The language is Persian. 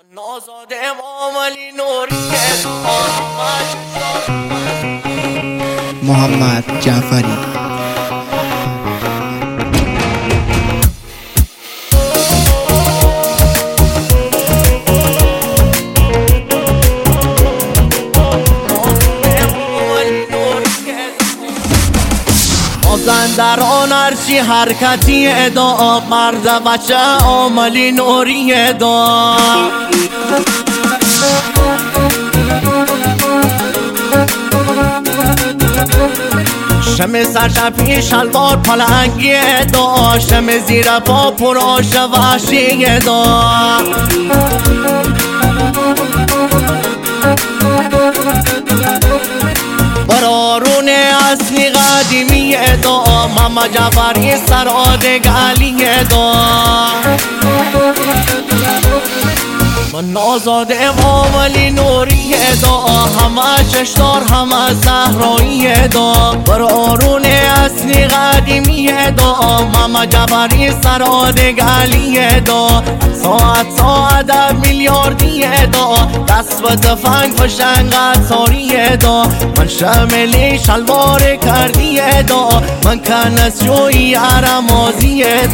نازاد امام علی نوری محمد جعفری. مازندران هرچی حرکتی ادا مرد بچه عاملی نوری ادا شم سرشپی شلوار پلنگی ادا شم زیر پا پراش وحشی ادا برارون اصلی قدیمی ادا محمد جعفری سرآدگ علی ادا من آزاد امام علی نوری ادا همه ششدار همه زهرایی ادا برارون اصلی قدیمی ادا محمد جعفری سرآدگ علی ادا ساعت میلیاردی ادا دست به تفنگ پشنگ ساری ادا من شملی شلوار کردی ادا من کنس جوی عرمازی ادا